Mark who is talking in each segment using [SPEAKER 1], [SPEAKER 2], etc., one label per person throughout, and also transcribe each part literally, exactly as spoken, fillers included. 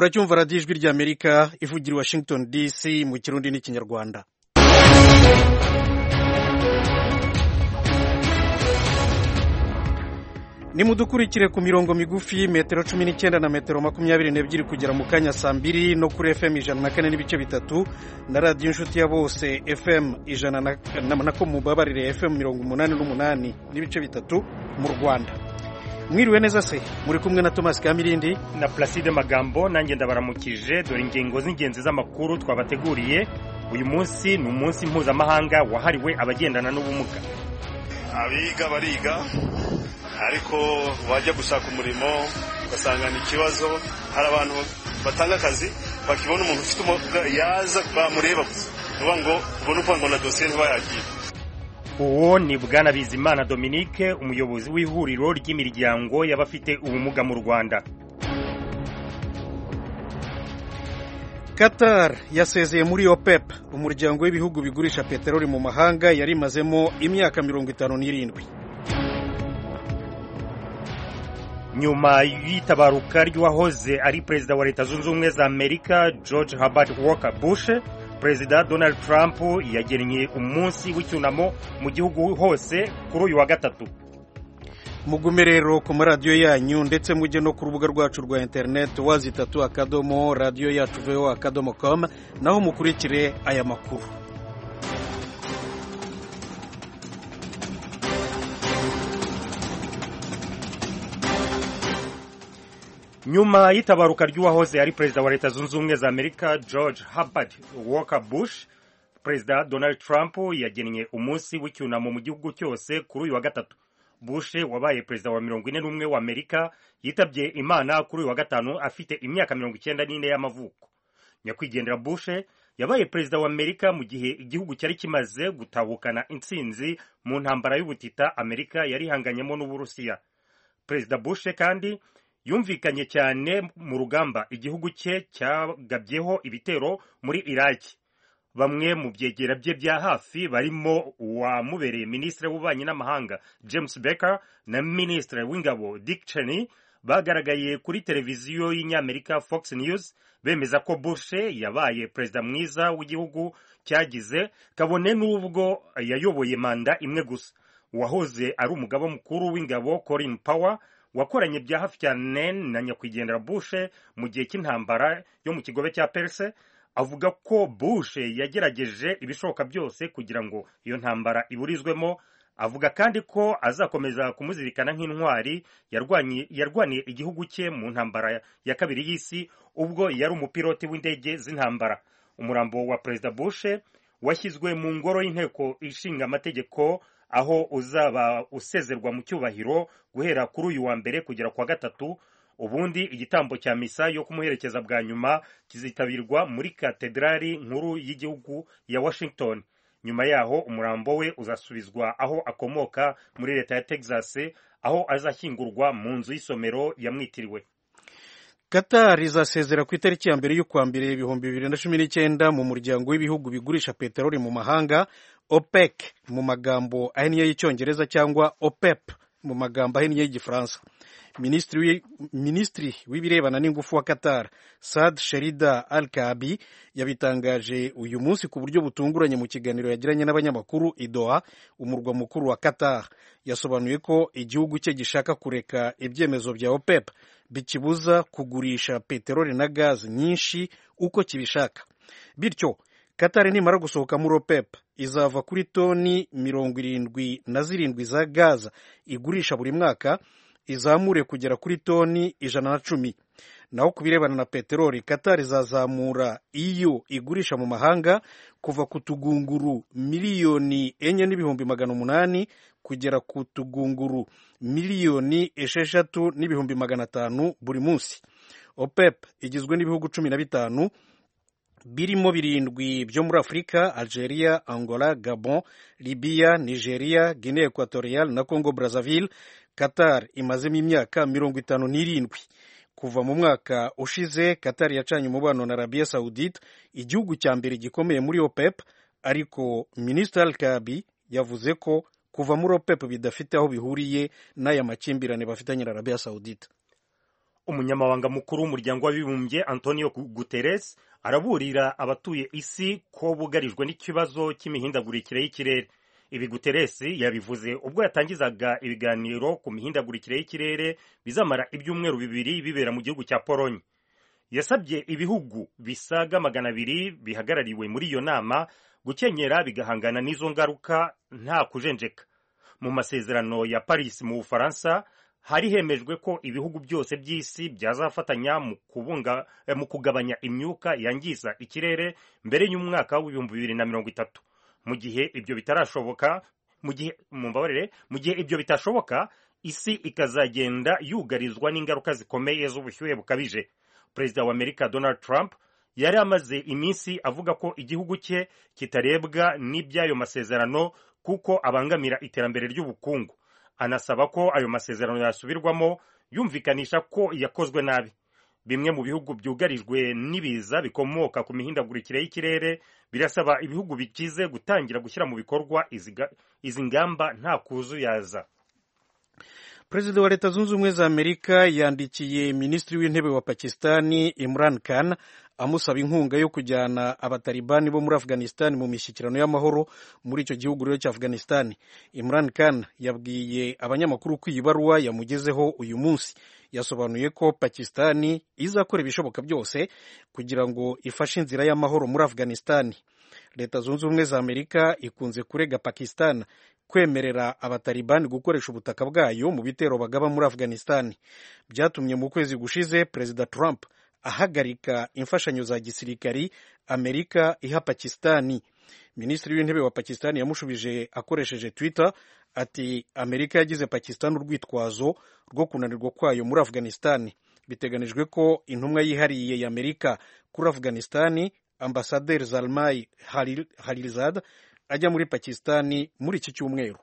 [SPEAKER 1] muracyumva radiyo ijwi ry'Amerika ivugira i Washington D C mu kirundi n'ikinyarwanda. Nimudukurikire ku mirongo migufi metero cumi n'icyenda na metero makumyabiri n'ebyiri kugera mu kanya saa mbiri no kuri F M ijana na kane n'ibice bitatu na radiyo inshuti ya bose F M ijana na ko mubabarire F M mirongo umunani n'umunani n'ibice bitatu mu Rwanda. Mwiriwe neza se, muri kumwe na Thomas Kamirindi
[SPEAKER 2] na Placide Magambo, nanjye ndabaramukije. Dore ingingo z'ingenzi z'amakuru twabateguriye. Uyu munsi ni umunsi mpuzamahanga wahariwe abagendana n'ubumuga.
[SPEAKER 3] Abiga bariga ariko wajya gushaka umurimo ugasanga ni ikibazo. Hari abantu batanga akazi bakibona umuntu ufite ubumuga yaza bamureba gusa uvuga ngo ubone uko ngo na dosiye ntibayagiye.
[SPEAKER 2] Uwo ni Bwana Bizimana Dominique, umuyobozi w'ihuriro ry'imiryango y'abafite ubumuga mu Rwanda.
[SPEAKER 1] Qatar yasezeye muri OPEP, umuryango w'ibihugu bigurisha peteroli mu mahanga yari imazemo imyaka mirongo itanu n'irindwi.
[SPEAKER 2] Nyuma y'itabaruka ry'uwahoze ari perezida wa Leta Zunze Ubumwe za Amerika George Herbert Walker Bush, Perezida Donald Trump yagennye umunsi w'icyunamo mu gihugu hose kuri uyu wa gatatu.
[SPEAKER 1] Mugume rero ku maradiyo yanyu ndetse mujye no ku rubuga rwacu rwa internet wazitatu akadomo radio yacu vo akadomo com naho mukurikire aya makuru.
[SPEAKER 2] Nyuma y'itabaruka ry'uwahoze ari perezida wa Leta Zunze Ubumwe za Amerika George Herbert Walker Bush, Perezida Donald Trump yagennye umunsi w'icyunamo mu gihugu cyose kuri uyu wa gatatu. Bush wabaye perezida wa mirongo ine n'umwe wa Amerika yitabye Imana kuri uyu wa gatanu afite imyaka mirongo icyenda n'ine y'amavuko. Nyakwigendera Bush yabaye perezida wa Amerika mu gihe igihugu cyari kimaze gutabukana intsinzi mu ntambara y'ubutita Amerika yari ihanganyemo n'Uburusiya. Perezida Bush kandi yumvikanye cyane mu rugamba igihugu cye cyagabyeho ibitero muri Iraki. Bamwe mu byegera bye bya hafi barimo uwamubereye minisitiri w'ububanyi n'amahanga James Baker na minisitiri w'ingabo Dick Cheney bagaragaye kuri televiziyo y'Inyamerika Fox News bemeza ko Bush yabaye perezida mwiza w'igihugu cyagize kabone n'ubwo yayoboye manda imwe gusa. Uwahoze ari umugaba mukuru w'ingabo Colin Powell wakoranye bya hafi cyane na nyakwigendera Bush mu gihe cy'intambara yo mu kigobe cya Perse avuga ko Bush yagerageje ibishoboka byose kugira ngo iyo ntambara iburizwemo. Avuga kandi ko azakomeza kumuzirikana nk'intwari yarwaniye yarwaniye igihugu cye mu ntambara ya kabiri y'isi ubwo yari umupiloti w'indege z'intambara. Umurambo wa Perezida Bush washyizwe mu ngoro y'inteko ishinga amategeko aho uzaba usezerwa mu cyubahiro guhera kuri uyu wa mbere kugera kwa gatatu. Ubundi igitambo cya misa yo kumuherekeza bwa nyuma kizitabirwa muri katedrali nkuru y'igihugu ya Washington. Nyuma yaho umurambo we uzasubizwa aho akomoka muri leta ya Texas, aho azashyingurwa mu nzu y'isomero yamwitiriwe.
[SPEAKER 1] Qatar izasezera ku itariki ya mbere y'ukwa mbere ibihumbi bibiri na cumi n'icyenda mu muryango w'ibihugu bigurisha peteroli mu mahanga OPEC mu magambo ahinnye y'icyongereza cyangwa OPEP mu magambo ahinnye y'igifaransa. Ministri Ministri w'ibirebana n'ingufu wa Qatar Saad Sherida Al-Kaabi yabitangaje uyu munsi ku buryo butunguranye mu kiganiro yagiranye n'abanyamakuru i Doha, umurwa mukuru wa Qatar. Yasobanuye ko igihugu cye gishaka kureka ibyemezo bya OPEP bikibuza kugurisha peteroli na gazi nyinshi uko kibishaka. Bityo Qatar nimara gusohoka muri OPEP izava kuri toni mirongo irindwi na zirindwi za gaza igurisha buri mwaka izamure kugera kuri toni ijana na cumi. Naho kubirebana na peteroli, Qatar izazamura iyo igurisha mu mahanga kuva ku tugunguru miliyoni enye n'ibihumbi magana umunani kugera ku tugunguru miliyoni esheshatu n'ibihumbi magana atanu buri munsi. OPEP igizwe n'ibihugu cumi na bitanu birimo birindwi byo muri Afurika: Algeria, Angola, Gabon, Libya, Nigeria, Guinea Equatorial na Congo Brazzaville. Qatar imazemo imyaka mirongo itanu n'irindwi. Kuva mu mwaka ushize Qatar yacanye umubano na Arabia Saudite, igihugu cya mbere gikomeye muri OPEP, ariko Minisitiri Al-Kaabi yavuze ko kuva muri OPEP bidafite aho bihuriye n'aya makimbirane bafitanye na Arabia Saudite.
[SPEAKER 2] umunyamabanga mukuru w'umuryango w'abibumbye Antonio Guterres araburira abatuye isi ko bugarijwe n'ikibazo cy'imihindagurikire y'ikirere. Ibi Guterres yabivuze ubwo yatangizaga ibiganiro ku mihindagurikire y'ikirere bizamara ibyumweru bibiri bibera mu gihugu cya Pologne. Yasabye ibihugu bisaga magana abiri bihagarariwe muri iyo nama gukenyera bigahangana n'izo ngaruka nta kujenjeka. Mu masezerano ya Paris mu Bufaransa hari hemejwe ko ibihugu byose by'isi byazafatanya mu kubunga eh, mu kugabanya imyuka yangiza ikirere mbere y'umwaka w'ibihumbi bibiri na mirongo itatu. Mu gihe ibyo bitarashoboka mu gihe mu mbabarire mu gihe ibyo bitashoboka isi ikazagenda yugarizwa n'ingaruka zikomeye z'ubushyuhe bukabije. Perezida wa Amerika Donald Trump yari amaze iminsi avuga ko igihugu cye kitarebwa n'ibyayo masezerano kuko abangamira iterambere ry'ubukungu. Anasaba ko ayo masezerano yasubirwamo yumvikanisha ko yakozwe nabi. Bimwe mu bihugu byugarijwe n'ibiza bikomoka ku mihindagurikire y'ikirere birasaba ibihugu bikize gutangira gushyira mu bikorwa izi ngamba nta kuzuyaza.
[SPEAKER 1] Perezida wa Leta Zunze Ubumwe za Amerika yandikiye Minisitiri w'Intebe wa Pakistani Imran Khan amusaba inkunga yo kujyana abatalibani bo muri Afghanistan mu mishyikirano y'amahoro muri icyo gihugu rero cya Afghanistan. Imran Khan yabwiye abanyamakuru ko iyi baruwa yamugezeho uyu munsi. Yasobanuye ko Pakistani izakora ibishoboka byose kugira ngo ifashe inzira y'amahoro muri Afghanistan. Leta Zunze Ubumwe za Amerika ikunze kurega Pakistan kwemerera abatalibani gukoresha ubutaka bwayo mu bitero bagaba muri Afghanistan. Byatumye mu kwezi gushize Perezida Trump ahagarika imfashanyo za gisirikari Amerika iha Pakistani. Minisitiri w'Intebe wa Pakistani yamushubije akoresheje Twitter ati Amerika yagize Pakistan urwitwazo rwo kunanirwa kwayo muri Afghanistan. Biteganijwe ko intumwa yihariye ya Amerika kuri Afghanistan Ambasaderi Zalmay Khalilzad ajya muri Pakistani muri iki cyumweru.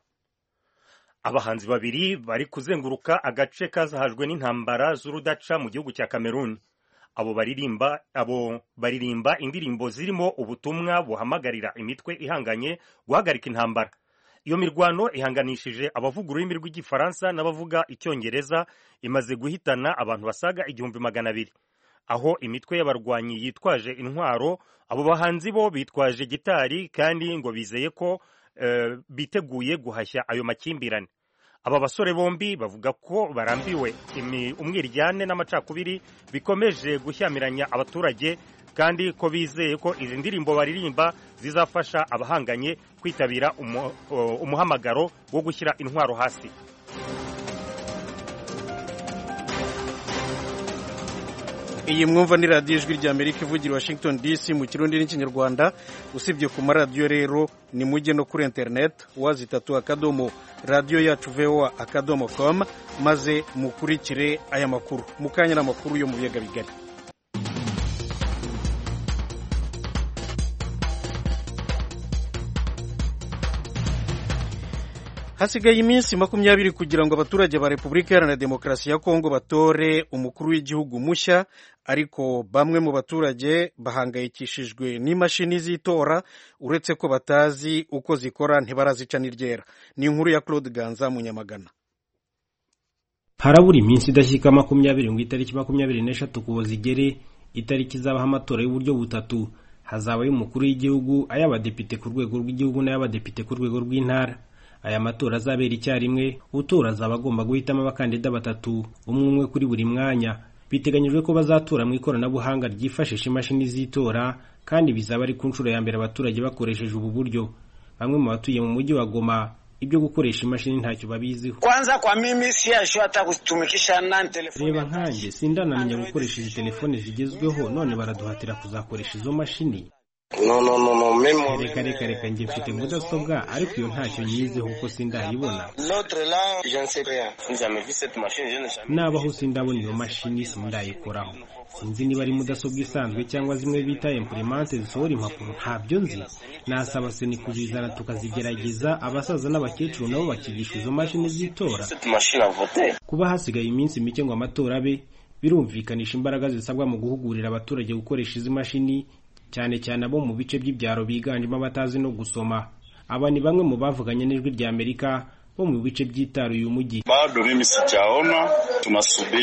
[SPEAKER 2] Abahanzi babiri bari kuzenguruka agace kazahajwe n'intambara z'urudaca mu gihugu cya Cameroon. Abo baririmba abo baririmba indirimbo zirimo ubutumwa buhamagarira imitwe ihanganye guhagarika intambara. Iyo mirwano ihanganishije abavuga ururimi rw'igifaransa n'abavuga icyongereza imaze guhitana abantu basaga igihumbi magana abiri. Aho imitwe y'abarwanyi yitwaje intwaro, abo bahanzi bo bitwaje gitari kandi ngo bizeye ko uh, biteguye guhashya ayo makimbirane. Aba basore bombi bavuga ko barambiwe umwiryane n'amacakubiri bikomeje gushyamiranya abaturage kandi ko bizeye ko izi ndirimbo baririmba zizafasha abahanganye kwitabira umu, uh, umuhamagaro wo gushyira intwaro hasi.
[SPEAKER 1] Iyi mwumva ni radiyo ijwi rya Amerika ivugira Washington D C mu Kirundi n'Ikinyarwanda. Usibye ku maradiyo rero ni mujye no kuri internet wazitatu akadomo radiyo yacu voa akadomo com maze mukurikire aya makuru. Mukanya n'amakuru yo mu biyaga bigari. Hasigaye iminsi makumyabiri kugira ngo abaturage ba Repubulika Iharanira Demokarasi ya Kongo batore umukuru w'igihugu mushya, ariko bamwe mu baturage bahangayikishijwe n'imashini z'itora uretse ko batazi uko zikora ntibarazica n'iryera. Ni inkuru ya Claude Ganza mu Nyamagana.
[SPEAKER 4] Harabura iminsi idashyika makumyabiri ngo itariki makumyabiri n'eshatu kubo zigere itariki zabaho amatora y'uburyo butatu, hazaba y'umukuru w'igihugu, ay'abadepite ku rwego rw'igihugu n'ay'abadepite ku rwego rw'intara. Aya matora azabera icyarimwe, utora azaba agomba guhitamo abakandida batatu, umwe umwe kuri buri mwanya. Biteganyijwe ko bazatora mu ikoranabuhanga ryifashisha imashini z'itora, kandi bizaba ari ku nshuro ya mbere abaturage bakoresheje ubu buryo. Bamwe mu batuye mu mujyi wa Goma ibyo gukoresha imashini ntacyo babiziho.
[SPEAKER 5] Kwanza kwa mimi si asho hata kutumikisha nani telefoni.
[SPEAKER 4] Reba nkanjye sindanamenya gukoresha izi telefone zigezweho, none baraduhatira kuzakoresha izo mashini.
[SPEAKER 5] No no no no memo.
[SPEAKER 4] Reka reka reka njye mfite mudasobwa ariko iyo ntacyo nyizeho kuko sindayibona.
[SPEAKER 5] L'autre là, je ne sais rien. Jamais vu cette machine, je ne sais.
[SPEAKER 4] Nabaho sindabona iyo mashini sindayikoraho. Sinzi niba ari mudasobwa isanzwe cyangwa zimwe bita imprimante zisohora impapuro, ntabyo nzi. Nasaba se ni kuzizana tukazigerageza, abasaza n'abakecuru nabo bakigisha izo mashini z'itora. Kuba hasigaye iminsi mike ngo amatora abe, birumvikanisha imbaraga zisabwa mu guhugurira abaturage gukoresha izi mashini, cyane cyane abo mu bice by'ibyaro biganjemo abatazi no gusoma. Aba ni bamwe mu bavuganye n'ijwi rya Amerika bo mu bice by'itaruye umujyi.
[SPEAKER 6] Bado mimi sijaona, tunasubiri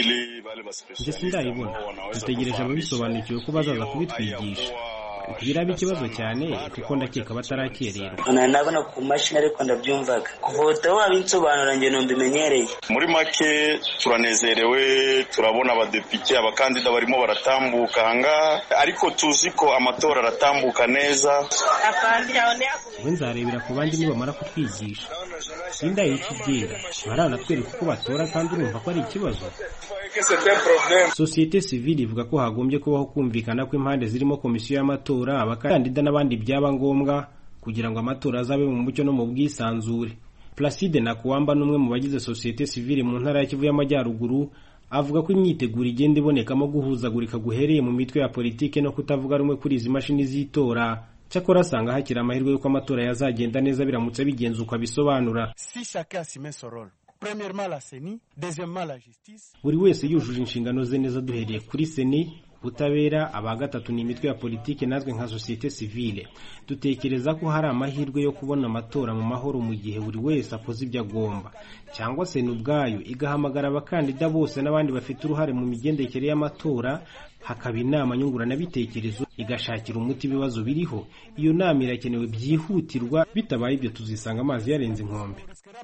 [SPEAKER 4] njye sindayibona, dutegereje ababisobanukiwe ko bazaza kubitwigisha. Biraba ikibazo cyane kuko ndakeka batarakererwa.
[SPEAKER 6] Nabona ku mashini ariko ndabyumvaga kuvota wabinsobanura njye no mbimenyereye.
[SPEAKER 7] Muri make turanezerewe, turabona abadepite abakandida barimo baratambuka hanga, ariko tuzi ko amatora aratambuka neza.
[SPEAKER 4] We nzarebera ku bandi nibamara kutwigisha. Sindayiki byera baranatwereka uko batora kandi urumva ko ari ikibazo. Societe civile ivuga ko hagombye kubaho kumvikana ko impande zirimo komisiyo y'amatora, abakandida n'abandi byaba ngombwa kugira ngo amatora azabe mu mucyo no mu bwisanzure. Placide Nakuwamba n'umwe mu bagize Societe civile mu ntara ya Kivu y'Amajyaruguru avuga ko imyiteguro igenda ibonekamo guhuzagurika guhereye mu mitwe ya politike no kutavuga rumwe kuri izi mashini z'itora. Cyakora asanga hakiri amahirwe yuko amatora yazagenda neza biramutse bigenze uko abisobanura.
[SPEAKER 8] Si chacun s'y met son rôle. Premièrement la C E N I, deuxièmement la justice.
[SPEAKER 4] Buri wese yujuje inshingano ze neza duhereye kuri C E N I, ubutabera, aba gatatu ni imitwe ya politike nazwe nka societe civile. Dutekereza ko hari amahirwe yo kubona amatora mu mahoro mu gihe buri wese akoze ibyo agomba, cyangwa se n'ubwayo igahamagara abakandida bose n'abandi bafite uruhare mu migendekere y'amatora, hakaba inama nyunguranabitekerezo igashakira umuti ibibazo biriho. Iyo nama irakenewe byihutirwa, bitabaye ibyo tuzisanga amazi yarenze inkombe.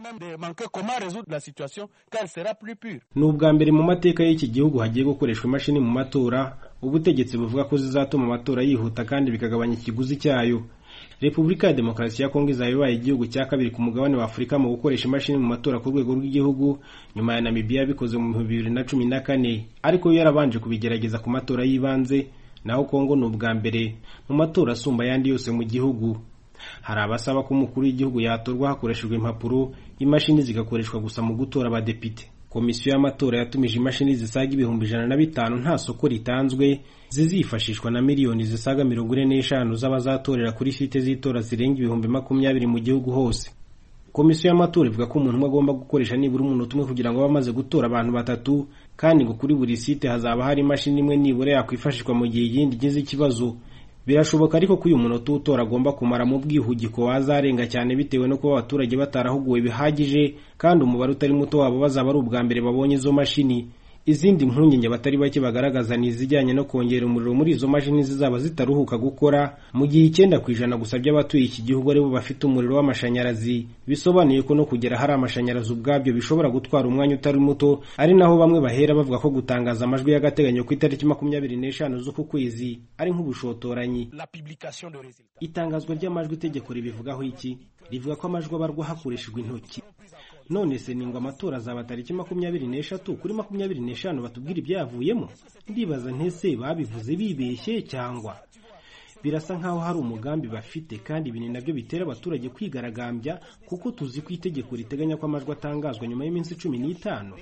[SPEAKER 4] Ni ubwa mbere mu mateka y'iki gihugu hagiye gukoreshwa imashini mu matora. Ubutegetsi buvuga ko zizatuma amatora yihuta kandi bikagabanya ikiguzi cyayo. Repubulika ya Demokarasi ya Kongo izabaye igihugu cya kabiri ku mugabane wa Afurika mu gukoresha imashini mu matora ku rwego rw'igihugu, nyuma ya Namibia bikoze mu bibiri na cumi na kane, ariko yarabanje kubigerageza ku matora y'ibanze. Naho Kongo ni ubwa mbere mu matora asumba yandi yose mu gihugu. Hari abasaba ko umukuru w'igihugu yatorwa hakoreshejwe impapuro, imashini zigakoreshwa gusa mu gutora abadepite. Komisiyo y'amatora yatumije imashini zisaga ibihumbi ijana na bitanu nta soko ritanzwe, zizifashishwa na miliyoni zisaga mirongo ine n'eshanu z'abazatorera kuri site z'itora zirenga ibihumbi makumyabiri mu gihugu hose. Komisiyo y'amatora ivuga ko umuntu agomba gukoresha nibura umunota umwe kugira ngo bamaze gutora abantu batatu, kandi ngo kuri buri site hazaba hari imashini imwe nibura yakwifashishwa mu gihe yindi igize ikibazo. Birashoboka ariko ko uyu munota utora agomba kumara mu bwihugiko wazarenga cyane bitewe no kuba abaturage batarahuguwe bihagije, kandi umubare utari muto wabo bazaba ari ubwa mbere babonye izo mashini. Izindi mpungenge batari bake bagaragaza ni izijyanye no kongera umuriro muri izo mashini zizaba zitaruhuka gukora, mu gihe icyenda ku ijana gusa by'abatuye iki gihugu aribo bafite umuriro w'amashanyarazi. Bisobanuye ko no kugera hari amashanyarazi ubwabyo bishobora gutwara umwanya utari muto, ari naho bamwe bahera bavuga ko gutangaza amajwi y'agateganyo ku itariki makumyabiri n'eshanu z'uku kwezi ari nk'ubushotoranyi. Itangazwa ry'amajwi itegeko ribivugaho iki? Rivuga ko amajwi abarwa hakoreshejwe intoki. None se ningwa amatora azaba tariki makumyabiri n'eshatu kuri makumyabiri n'eshanu batubwira ibyavuyemo? Ndibaza ntese babivuze bibeshye cyangwa birasa nkaho hari umugambi bafite, kandi ibintu nabyo bitera abaturage kwigaragambya kuko tuzi ko itegeko riteganya ko amajwi atangazwa nyuma y'iminsi cumi n'itanu.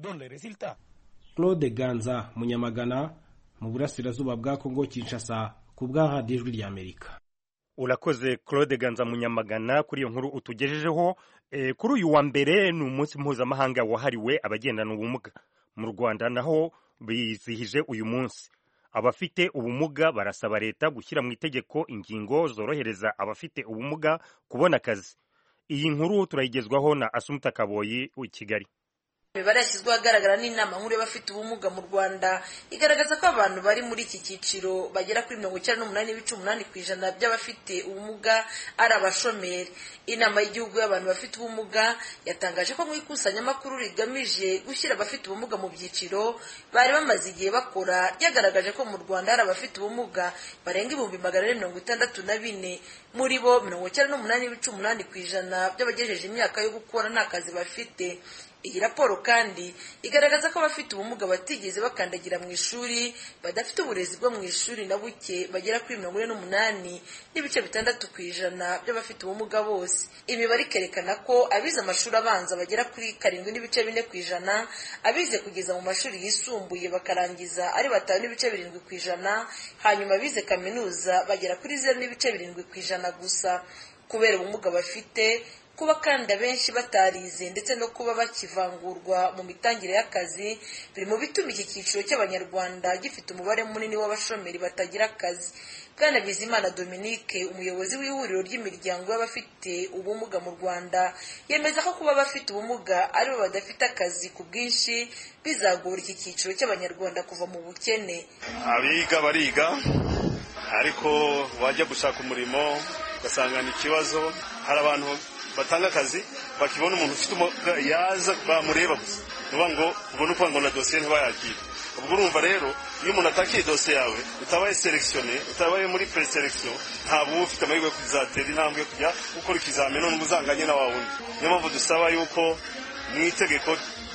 [SPEAKER 4] Claude Ganza, Munyamagana, mu burasirazuba bwa Kongo Kinshasa, ku bwa Radio Ijwi ry'Amerika.
[SPEAKER 2] Urakoze Claude Ganza Munyamagana kuri iyo nkuru utugejejeho. E, kuri uyu wa mbere ni umunsi mpuzamahanga wahariwe abagendana ubumuga. Mu Rwanda naho bizihije uyu munsi. Abafite ubumuga barasaba leta gushyira mu itegeko ingingo zorohereza abafite ubumuga kubona akazi. Iyi nkuru turayigezwaho na Asumuta Kaboyi u Kigali.
[SPEAKER 9] Imibare yashyizweho ahagaragara n'inama nkuru y'abafite ubumuga mu Rwanda igaragaza ko abantu bari muri iki cyiciro bagera kuri mirongo icyenda n'umunani n'ibice umunani ku ijana by'abafite ubumuga ari abashomeri. Inama y'igihugu y'abantu bafite ubumuga yatangaje ko mu ikusanyamakuru rigamije gushyira abafite ubumuga mu byiciro bari bamaze igihe bakora, ryagaragaje ko mu Rwanda hari abafite ubumuga barenga ibihumbi magana ane mirongo itandatu na bine, muri bo mirongo icyenda n'umunani n'ibice umunani ku ijana by'abagejeje imyaka yo gukora nta kazi bafite. Iyi raporo kandi igaragaza ko abafite ubumuga batigeze bakandagira mu ishuri, badafite uburezi bwo mu ishuri na buke bagera kuri mirongo ine n'umunani n'ibice bitandatu ku ijana by'abafite ubumuga bose. Imibare ikerekana ko abize amashuri abanza bagera kuri karindwi n'ibice bine ku ijana, abize kugeza mu mashuri yisumbuye bakarangiza ari batanu n'ibice birindwi ku ijana, hanyuma abize kaminuza bagera kuri zeru n'ibice birindwi ku ijana gusa. Kubera ubumuga bafite, kuba kandi abenshi batarize ndetse no kuba bakivangurwa mu mitangire y'akazi biri mu bituma iki cyiciro cy'abanyarwanda gifite umubare munini w'abashomeri batagira akazi. Bwana Bizimana Dominique, umuyobozi w'ihuriro ry'imiryango y'abafite ubumuga mu Rwanda, yemeza ko kuba abafite ubumuga aribo badafite akazi ku bwinshi bizagora iki cyiciro cy'abanyarwanda kuva mu bukene.
[SPEAKER 3] Abiga bariga ariko wajya gushaka umurimo ugasanga ni ikibazo. Hari abantu batanga akazi bakibona umuntu ufite ubumuga yaza bamureba gusa nuba ngo ubone uko ngo na dosiye ntibayakire. Ubwo urumva rero iyo umuntu atakiye dosiye yawe utabaye selectionné utabaye muri pre-selection ntabwo ufite amahirwe yo kuzatera intambwe kujya gukora ikizamini none uzanganye na wawe. Niyo mpamvu dusaba yuko mu itegeko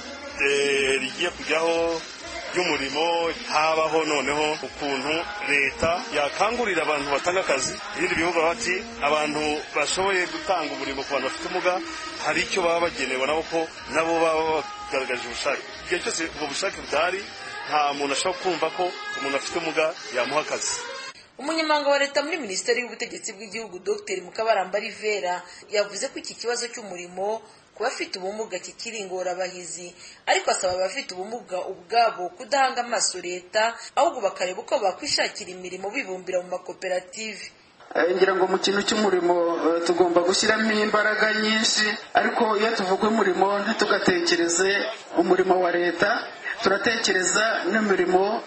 [SPEAKER 3] rigiye kujyaho y'umurimo habaho noneho ukuntu leta yakangurira abantu batanga akazi. Ibindi bihugu bati abantu bashoboye gutanga umurimo ku bantu bafite umuga hari icyo baba bagenewe nabo ko nabo baba bagaragaje ubushake. Igihe cyose ubwo bushake bwari nta muntu ashobora kumva ko umuntu afite umuga yamuha akazi.
[SPEAKER 9] Umunyamabanga wa leta muri Minisiteri y'Ubutegetsi bw'Igihugu Dr Mukabaramba Rivera yavuze ko iki kibazo cy'umurimo ku bafite ubumuga kikiri ingorabahizi, ariko asaba abafite ubumuga ubwabo kudahanga amaso leta ahubwo bakareba uko bakwishakira imirimo bibumbira mu makoperative.
[SPEAKER 10] Ngira ngo mu kintu cy'umurimo tugomba gushyiramo imbaraga nyinshi, ariko iyo tuvuga umurimo ntitugatekereze umurimo wa leta, turatekereza n'imirimo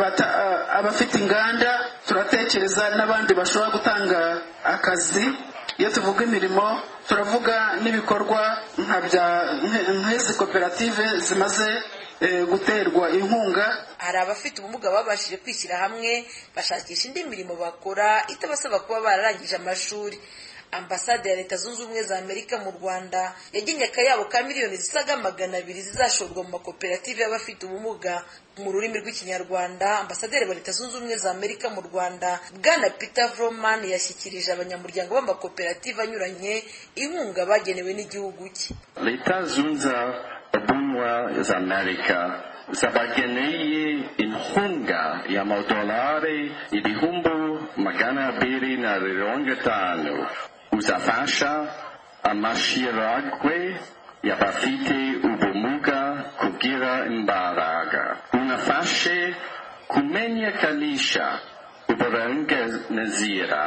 [SPEAKER 10] abafite inganda, turatekereza n'abandi bashobora gutanga akazi. Iyo tuvuga imirimo turavuga n'ibikorwa nka bya nk'izi koperative zimaze guterwa inkunga.
[SPEAKER 9] Hari abafite ubumuga babashije kwishyira hamwe bashakisha indi mirimo bakora itabasaba kuba bararangije amashuri. Ambasade ya Leta Zunze Ubumwe za Amerika mu Rwanda yagenye akayabo ka miliyoni zisaga magana abiri zizashorwa mu makoperative y'abafite ubumuga. Mu rurimi rw'ikinyarwanda, Ambasaderi wa Leta Zunze Ubumwe za Amerika mu Rwanda Bwana Peter Vroman yashyikirije abanyamuryango b'amakoperative anyuranye inkunga bagenewe n'igihugu cye.
[SPEAKER 11] Leta Zunze Ubumwe za Amerika zabageneye inkunga y'amadolari ibihumbi magana abiri na mirongo itanu uzafasha amashirahamwe y'abafite ubumuga kugira imbaraga. Unafashe kumenyekanisha uburenganzira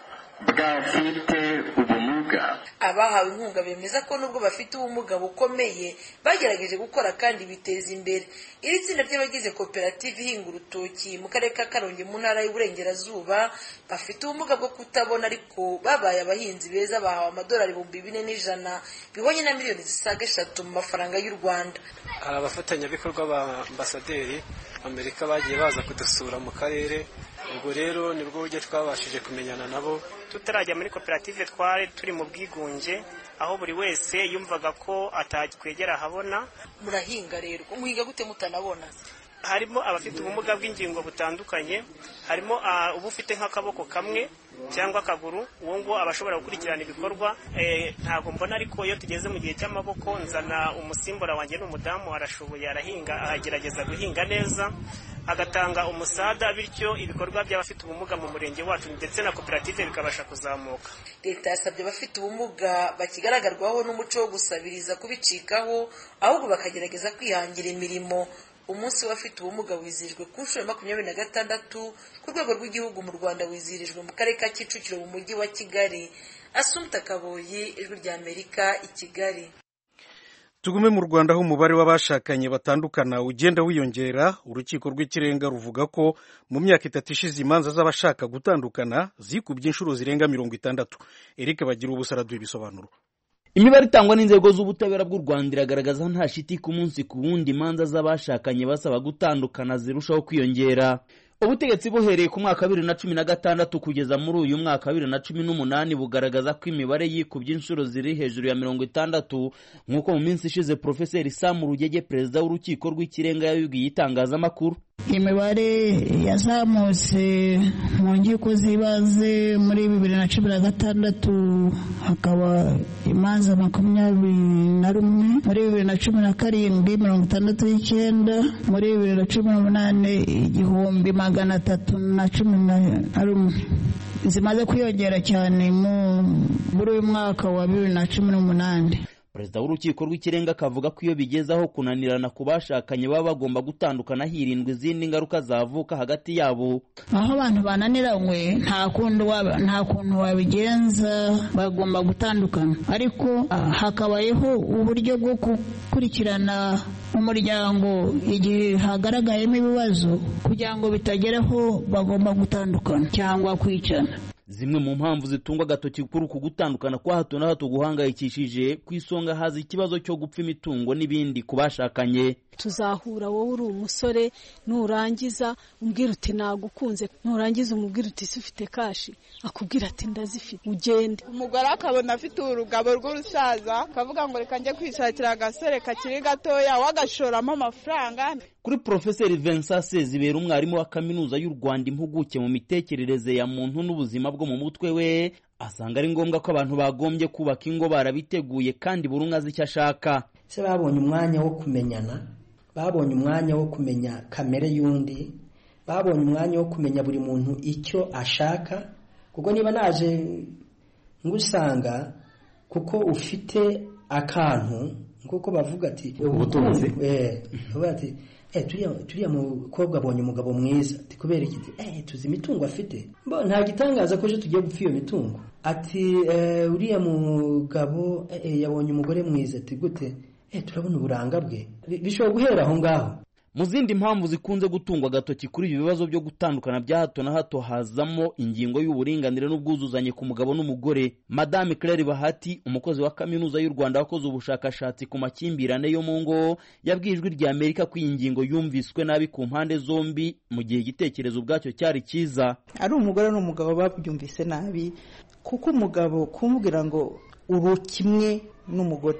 [SPEAKER 11] bw'abafite ubumuga.
[SPEAKER 9] Abahawe inkunga bemeza ko nubwo bafite ubumuga bukomeye bagerageje gukora kandi biteza imbere. Iri tsinda ry'abagize koperative ihinga urutoki mu karere ka Karongi mu ntara y'Uburengerazuba bafite ubumuga bwo kutabona ariko babaye abahinzi beza bahawe amadolari ibihumbi bine n'ijana bibonye na miliyoni zisaga eshatu mu mafaranga y'u Rwanda.
[SPEAKER 12] Hari abafatanyabikorwa ba Ambasaderi Amerika bagiye baza kudusura mu karere, ubwo rero nibwo buryo twabashije kumenyana nabo.
[SPEAKER 13] Tutarajya muri koperative twari turi mu bwigunge aho buri wese yumvaga ko atakwegera habona.
[SPEAKER 9] Murahinga rero umuhinga gute mutanabona?
[SPEAKER 13] Harimo abafite ubumuga bw'ingingo butandukanye, harimo uh, ubufite nk'akaboko kamwe cyangwa akaguru, uwo ngo abashobora gukurikirana ibikorwa. Eh, ntabwo mbona ariko iyo tugeze mu gihe cy'amaboko nzana umusimbura wanjye n'umudamu arashoboye arahinga, agerageza guhinga neza agatanga umusada, bityo ibikorwa by'abafite ubumuga mu murenge wacu ndetse na koperative bikabasha kuzamuka.
[SPEAKER 9] Leta yasabye abafite ubumuga bakigaragarwaho n'umuco wo gusabiriza kubicikaho ahubwo bakagerageza kwihangira imirimo. Umunsi w'abafite ubumuga wizihijwe ku nshuro makumyabiri na gatandatu ku rwego rw'igihugu mu Rwanda, wizihirijwe mu karere ka Kicukiro mu mujyi wa Kigali. Assumpta Kaboyi, Ijwi rya Amerika, i Kigali.
[SPEAKER 1] Tugume mu Rwanda aho umubare w'abashakanye batandukana ugenda wiyongera. Urukiko rw'ikirenga ruvuga ko mu myaka itatu ishize imanza z'abashaka gutandukana zikubye inshuro zirenga mirongo itandatu. Eric Bagira ubusa araduha ibisobanuro.
[SPEAKER 14] Imibare itangwa n'inzego z'ubutabera bw'u Rwanda iragaragaza nta shiti ku munsi ku wundi imanza z'abashakanye basaba gutandukana zirushaho kwiyongera. Ubutegetsi buhereye ku mwaka wa bibiri na cumi na gatandatu kugeza muri uyu mwaka wa bibiri na cumi n'umunani bugaragaza ko imibare yikubye inshuro ziri hejuru ya mirongo itandatu, nk'uko mu minsi ishize Profeseri Sam Rugege, perezida w'urukiko rw'ikirenga, yabibwiye itangazamakuru.
[SPEAKER 15] Imibare yazamutse mu nkiko z'ibanze muri bibiri na cumi na gatandatu hakaba imanza makumyabiri na rumwe, muri bibiri na cumi na karindwi mirongo itandatu n'icyenda, muri bibiri na cumi n'umunani igihumbi magana atatu na cumi na rumwe. zimaze kwiyongera cyane muri uyu mwaka wa bibiri na cumi n'umunani.
[SPEAKER 14] Perezida w'urukiko rw'ikirenga akavuga ko iyo bigezaho kunanirana ku bashakanye baba bagomba gutandukana hirindwa izindi ngaruka zavuka hagati yabo.
[SPEAKER 15] Aho abantu bananiranywe nta kundi nta kuntu wabigenza, bagomba gutandukana, ariko hakabayeho uburyo bwo gukurikirana umuryango igihe hagaragayemo ibibazo kugira ngo bitageraho bagomba gutandukana cyangwa kwicana.
[SPEAKER 14] Zimwe mu mpamvu zitungwa agatoki kuri uku gutandukana kwa hato na hato guhangayikishije ku isonga haza ikibazo cyo gupfa imitungo n'ibindi ku bashakanye.
[SPEAKER 16] Tuzahura wowe uri umusore nurangiza umbwira uti nagukunze, nurangiza umubwira uti ufite kashi, akubwira ati ndazifite, ugende.
[SPEAKER 17] Umugore akabona afite urugabo rw'urusaza akavuga ngo reka njye kwishakira agasore kakiri gatoya wagashoramo amafaranga.
[SPEAKER 14] Kuri Profeseri Vincent Sezibera, umwarimu wa kaminuza y'u Rwanda impuguke mu mitekerereze ya muntu n'ubuzima bwo mu mutwe, we asanga ari ngombwa ko abantu bagombye kubaka ingo barabiteguye kandi buri umwe azi icyo ashaka.
[SPEAKER 18] Se babonye umwanya wo kumenyana, babonye umwanya wo kumenya kamere y'undi, babonye umwanya wo kumenya buri muntu icyo ashaka, kuko niba naje ngusanga kuko ufite akantu nkuko bavuga ati
[SPEAKER 14] ubutunzi,
[SPEAKER 18] eh bavuga ati eh turiya turiya mukobwa abonye umugabo mwiza, ati kubera iki? Eh tuzi imitungo afite, mbo nta gitangaza ko je tugiye gupfa iyo mitungo. Ati eh uriya mugabo eh yabonye umugore mwiza, ati gute? Eh turabona uburanga bwe. Bishobora guhera aho ngaho.
[SPEAKER 14] Mu zindi mpamvu zikunze gutungwa agatoki kuri ibi bibazo byo gutandukana bya hato na hato hazamo ingingo y'uburinganire n'ubwuzuzanye ku mugabo n'umugore. Madame Claire Bahati, umukozi wa kaminuza y'u Rwanda wakoze ubushakashatsi ku makimbirane yo mu ngo, yabwijwe rya Amerika ko iyi ngingo yumviswe nabi ku mpande zombi mu gihe igitekerezo ubwacyo cyari cyiza.
[SPEAKER 19] Ari umugore n'umugabo babyumvise nabi, kuko umugabo kumubwira ngo uru kimwe n'umugore,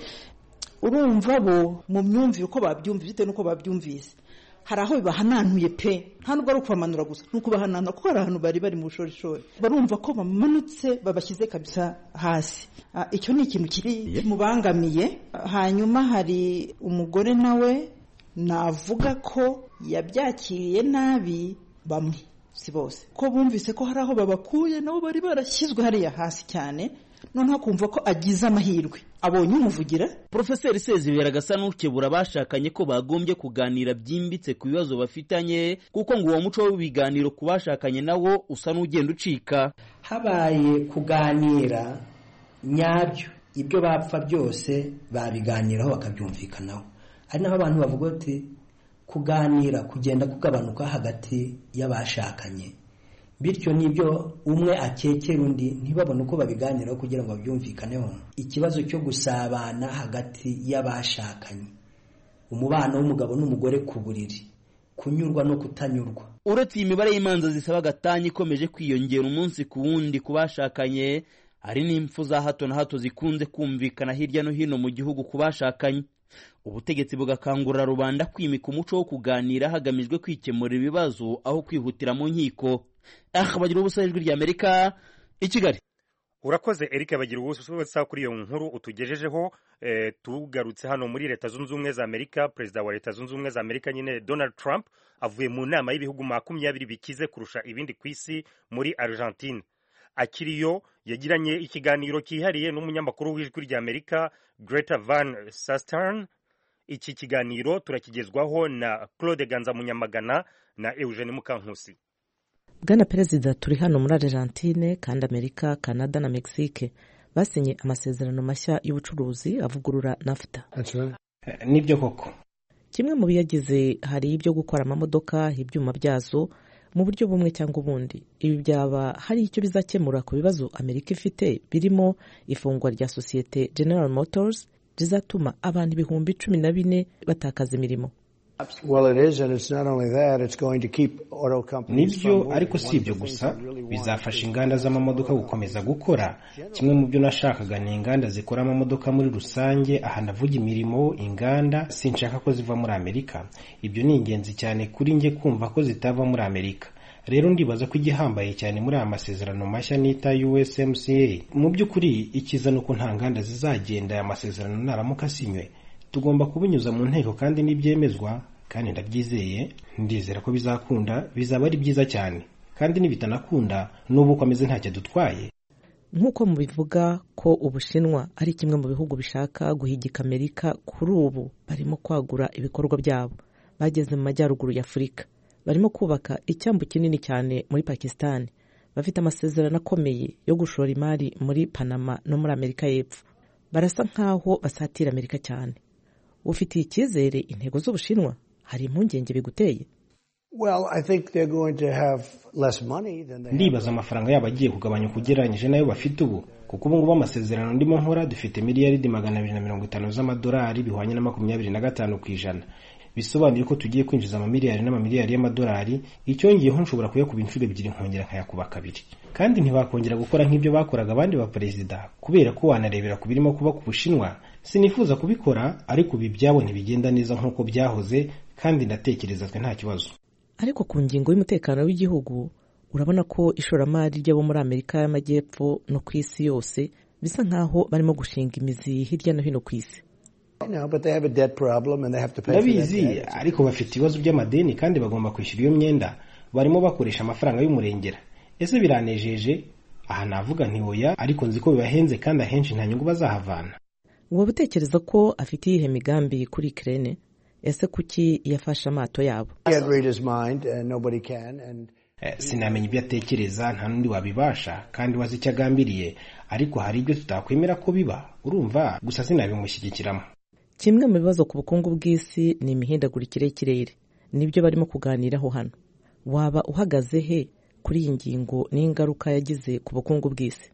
[SPEAKER 19] urumva bo mu myumvire uko babyumvise bite nuko babyumvise, hari aho bibahananuye pe, nta nubwo ari ukubamanura gusa nuko bahanana, kuko hari ahantu bari bari mu bushorishori barumva ko bamanutse babashyize kabisa hasi. Icyo ni ikintu kiri kimubangamiye. Hanyuma hari umugore nawe navuga ko yabyakiriye nabi, bamwe si bose, ko bumvise ko hari aho babakuye nabo bari barashyizwe hariya hasi cyane, noneho kumva ko agize amahirwe abonye umuvugira.
[SPEAKER 14] Profeseri Sezibera agasa n'ukebura bashakanye ko bagombye kuganira byimbitse ku bibazo bafitanye, kuko ngo uwo muco w'ibiganiro ku bashakanye nawo usa n'ugenda ucika.
[SPEAKER 18] Habaye kuganira nyabyo, ibyo bapfa byose babiganiraho bakabyumvikanaho. Ari naho abantu bavuga ati kuganira kugenda kugabanuka hagati y'abashakanye, bityo nibyo umwe akekera undi ntibabone uko babiganiraho kugira ngo babyumvikaneho. Ikibazo cyo gusabana hagati y'abashakanye, umubano w'umugabo n'umugore ku buriri, kunyurwa no kutanyurwa.
[SPEAKER 14] Uretse imibare y'imanza zisaba gatanya ikomeje kwiyongera umunsi ku wundi ku bashakanye, hari n'impfu za hato na hato zikunze kumvikana hirya no hino mu gihugu ku bashakanye. Ubutegetsi bugakangurira rubanda kwimika umuco wo kuganira hagamijwe kwikemura ibibazo aho kwihutira mu nkiko. Ah, bagira ubusa ijwi rya Amerika i Kigali.
[SPEAKER 2] Urakoze Eric, bagira ubusa kuri iyo nkuru utugejejeho. Eh, tugarutse hano muri Leta Zunze Ubumwe za Amerika. Perezida wa Leta Zunze Ubumwe za Amerika nyine Donald Trump avuye mu nama y'ibihugu makumyabiri bikize kurusha ibindi ku isi muri Argentine. Akiriyo yagiranye ikiganiro kihariye n'umunyamakuru w'ijwi rya Amerika Greta Van Susteren. Iki kiganiro turakigezwaho na Claude Ganza Munyamagana na Eugene Mukankusi.
[SPEAKER 20] Bwana Perezida, turi hano muri Argentine kandi Amerika, Canada na Mexique basinye amasezerano mashya y'ubucuruzi avugurura NAFTA.
[SPEAKER 4] Nibyo koko.
[SPEAKER 20] Kimwe mu biyagize hari ibyo gukora amamodoka, ibyuma byazo mu buryo bumwe cyangwa ubundi. Ibi byaba hari icyo bizakemura ku bibazo Amerika ifite, birimo ifungwa rya sosiyete General Motors rizatuma abantu ibihumbi cumi na bine batakaza imirimo.
[SPEAKER 4] Nibyo, ariko si ibyo gusa, bizafasha inganda z'amamodoka gukomeza gukora. Kimwe mu byo nashakaga ni inganda zikora amamodoka muri rusange. Aha ndavuga imirimo, inganda sinshaka ko ziva muri Amerika. Ibyo ni ingenzi cyane kuri nge kumva ko zitava muri Amerika. Rero ndibaza ko igihambaye cyane muri aya masezerano mashya nita U S M C A. Mu by'ukuri ikiza nuko nta nganda zizagenda aya masezerano naramuka asinywe. Tugomba kubinyuza mu nteko kandi nibyemezwa, kandi ndabyizeye, ndizera ko bizakunda, bizaba ari byiza cyane. kandi nibitanakunda n'ubu uko ameze ntacyo dutwaye.
[SPEAKER 20] Nk'uko mubivuga ko Ubushinwa ari kimwe mu bihugu bishaka guhigika Amerika, kuri ubu barimo kwagura ibikorwa byabo. Bageze mu majyaruguru ya Afurika, barimo kubaka icyambu kinini cyane muri Pakistan, bafite amasezerano akomeye yo gushora imari muri Panama no muri Amerika y'Epfo. Barasa nkaho basatira Amerika cyane. Ufitiye icyizere intego z'Ubushinwa? Hari impungenge biguteye?
[SPEAKER 21] Well, I think they're going to have less money than they
[SPEAKER 4] Ndibaza amafaranga yabo agiye kugabanya kugereranyije nayo bafite ubu, kuko ubu ngubu amasezerano ndimo nkora dufite miliyaridi magana abiri na mirongo itanu z'amadolari bihwanye na makumyabiri na gatanu ku ijana. Bisobanuye ko tugiye kwinjiza amamiliyari n'amamiliyari y'amadolari, icyongeyeho nshobora kuyakuba inshuro ebyiri nkongera nkayakuba kabiri. Kandi ntibakongera gukora nk'ibyo bakoraga abandi ba perezida, kubera ko wanarebera ku birimo kuba ku Bushinwa. Sinifuza kubikora, ariko ibi byabo ntibigenda neza nk'uko byahoze, kandi ndatekereza twe nta kibazo.
[SPEAKER 20] Ariko ku ngingo y'umutekano w'igihugu, urabona ko ishoramari ry'abo muri Amerika y'Amajyepfo no ku isi yose bisa nkaho barimo gushinga imizi hirya no hino ku isi.
[SPEAKER 4] Ndabizi, ariko bafite ibibazo by'amadeni kandi bagomba kwishyura iyo myenda. Barimo bakoresha amafaranga y'umurengera. Ese biranejeje? Aha navuga nti oya, ariko nzi ko bibahenze kandi ahenshi nta nyungu bazahavana.
[SPEAKER 20] Wowe utekereza ko afite iyihe migambi kuri Ukraine? Ese kuki yafashe amato yabo?
[SPEAKER 4] Sinamenya ibyo atekereza, nta n'undi wabibasha, kandi wazi icyo agambiriye, ariko hari ibyo tutakwemera ko biba, urumva, gusa sinabimushyigikiramo.
[SPEAKER 20] Kimwe mu bibazo ku bukungu bw'isi ni imihindagurikire y'ikirere. Nibyo barimo kuganiraho hano. Waba uhagaze he kuri iyi ngingo n'ingaruka yagize ku bukungu bw'isi?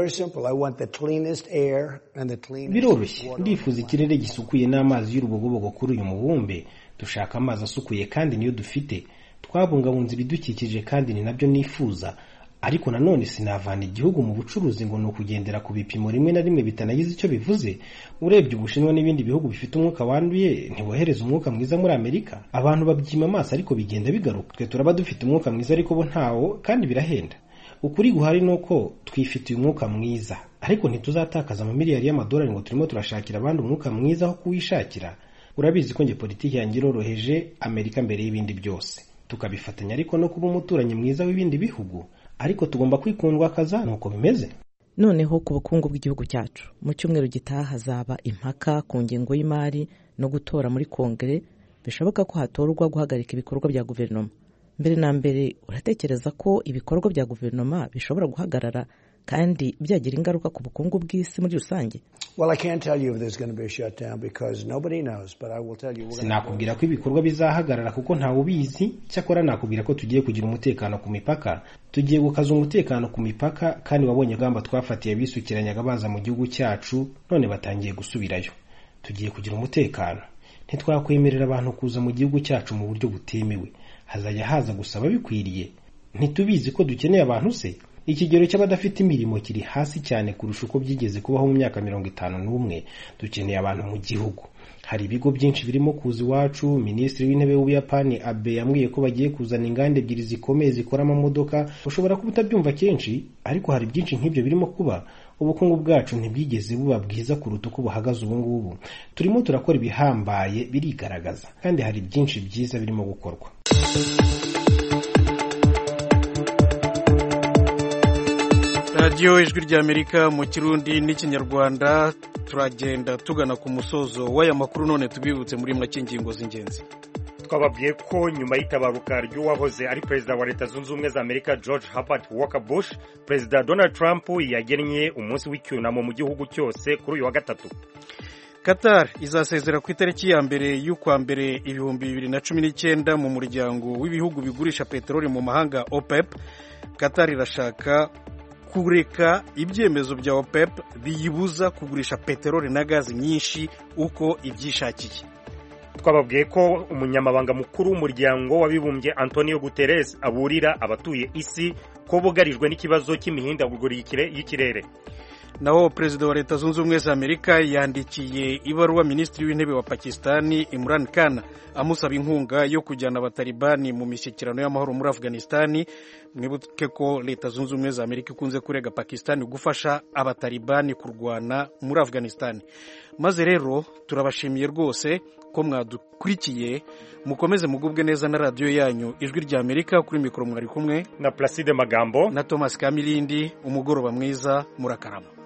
[SPEAKER 4] Biroroshye, ndifuza ikirere gisukuye n'amazi y'urubogobogo kuri uyu mubumbe. Dushaka amazi asukuye kandi niyo dufite. Twabungabunze ibidukikije kandi ni nabyo nifuza, ariko nanone sinavana igihugu mu bucuruzi ngo no kugendera ku bipimo rimwe na rimwe bitanagize icyo bivuze. Urebye Ubushinwa n'ibindi bihugu bifite umwuka wanduye ntibohereza umwuka mwiza muri Amerika. Abantu babyima amaso ariko bigenda bigaruka. Twe turaba dufite umwuka mwiza ariko bo ntawo, kandi birahenda. Ukuri guhari nuko twifitiye umwuka mwiza, ariko ntituzatakaza amamiliyari y'amadolari ngo turimo turashakira abandi umwuka mwiza aho kuwishakira. Urabizi ko nge politiki yanjye iroroheje, Amerika mbere y'ibindi byose. Tukabifatanya ariko no kuba umuturanyi mwiza w'ibindi bihugu, ariko tugomba kwikundwa kaza nuko bimeze.
[SPEAKER 20] Noneho ku bukungu bw'igihugu cyacu, mu cyumweru gitaha hazaba impaka ku ngingo y'imari no gutora muri Kongere. Bishoboka ko hatorwa guhagarika ibikorwa bya guverinoma. Mbere na mbere, uratekereza ko ibikorwa bya guverinoma bishobora guhagarara kandi byagira ingaruka ku bukungu bw'isi muri rusange?
[SPEAKER 4] Sinakubwira ko ibikorwa bizahagarara kuko ntawe ubizi. Cyakora nakubwira ko tugiye kugira umutekano ku mipaka. Tugiye gukaza umutekano ku mipaka, kandi wabonye gamba twafatiye bisukiranyaga baza mu gihugu cyacu, none batangiye gusubirayo. Tugiye kugira umutekano. Ntitwakwemerera abantu kuza mu gihugu cyacu mu buryo butemewe. Hazajya haza gusaba bikwiriye. Ntitubizi ko dukeneye abantu se? Ikigero cy'abadafite imirimo kiri hasi cyane kurusha uko byigeze kubaho mu myaka mirongo itanu n'umwe. Dukeneye abantu mu gihugu. Hari ibigo byinshi birimo kuza iwacu. Minisitiri w'intebe w'Ubuyapani Abe yambwiye ko bagiye kuzana inganda ebyiri zikomeye zikora amamodoka. Ushobora kuba utabyumva kenshi, ariko hari byinshi nk'ibyo birimo kuba. Ubukungu bwacu ntibwigeze buba bwiza kuruta uko buhagaze ubu ngubu. Turimo turakora ibihambaye birigaragaza, kandi hari byinshi byiza birimo gukorwa.
[SPEAKER 1] Radio Ijwi ry'Amerika mu Kirundi n'Ikinyarwanda. Turagenda tugana ku musozo w'aya makuru, none tubibutse muri make ingingo z'ingenzi.
[SPEAKER 2] Twababwiye ko nyuma y'itabaruka ry'uwahoze ari perezida wa Leta Zunze Ubumwe za Amerika George Herbert Walker Bush, Perezida Donald Trump yagennye umunsi w'icyunamo mu gihugu cyose kuri uyu wa gatatu.
[SPEAKER 1] Qatar izasezera ku itariki ya mbere y'ukwa mbere ibihumbi bibiri na cumi n'icyenda mu muryango w'ibihugu bigurisha peteroli mu mahanga OPEP. Qatar irashaka kureka ibyemezo bya OPEP biyibuza kugurisha peteroli na gazi nyinshi uko ibyishakiye.
[SPEAKER 2] Twababwiye ko umunyamabanga mukuru w'umuryango w'abibumbye Antonio Guterres aburira abatuye isi ko bugarijwe n'ikibazo cy'imihindagurikire y'ikirere.
[SPEAKER 1] Naho Perezida wa Leta Zunze Ubumwe za Amerika yandikiye ibaruwa Minisitiri w'Intebe wa Pakistani Imran Khan amusaba inkunga yo kujyana abatalibani mu mishyikirano y'amahoro muri Afghanistan. Mwibuke ko Leta Zunze Ubumwe za Amerika ikunze kurega Pakistani gufasha abatalibani kurwana muri Afghanistan. Maze rero turabashimiye rwose ko mwadukurikiye. Mukomeze mugubwe neza na radiyo yanyu Ijwi rya Amerika. Kuri mikoro mwari kumwe
[SPEAKER 2] na Placide Magambo
[SPEAKER 1] na Thomas Kamilindi. Umugoroba mwiza, murakarama.